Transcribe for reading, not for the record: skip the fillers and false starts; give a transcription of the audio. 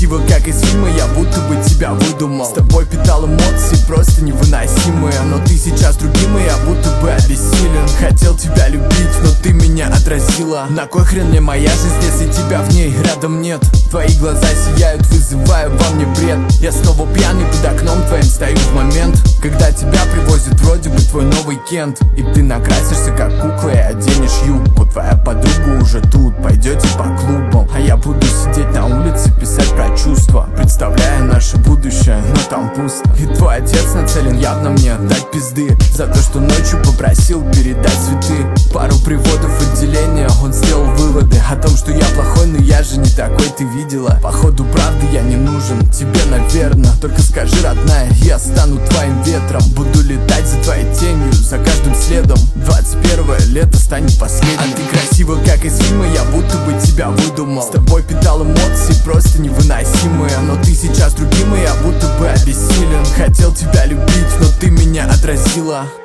красиво, как из фильма, я будто бы тебя выдумал. С тобой питал эмоции просто невыносимые, но ты сейчас другим, и я будто бы обессилен. Хотел тебя любить, но ты меня отразила. На кой хрен мне моя жизнь, если тебя в ней рядом нет? Твои глаза сияют, вызывая во мне бред. Я снова пьяный под окном твоим стою в момент, когда тебя привозят вроде бы твой новый Кент. И ты накрасишься как кукла и оденешь юбку. Твоя подруга уже тут, пойдете по клубам, а я буду сидеть на улице, писать про чувства, представляя наше будущее, но там пусто. И твой отец нацелен явно мне дать пизды за то, что ночью попросил передать цветы. Пару приводов отделения, он сделал выводы о том, что я плохой, но я же не такой, ты видела. Походу правды я не нужен тебе, наверное. Только скажи, родная, я стану твоим ветром. Буду летать за твоей тенью, за каждым следом. 21-е лето станет последним. А ты красива, как из фильма, я будто бы тебя выдумал. С тобой питал эмоции просто невыносимые, но ты сейчас другим, и я будто бы обессилен. Хотел тебя любить, но ты меня отразила.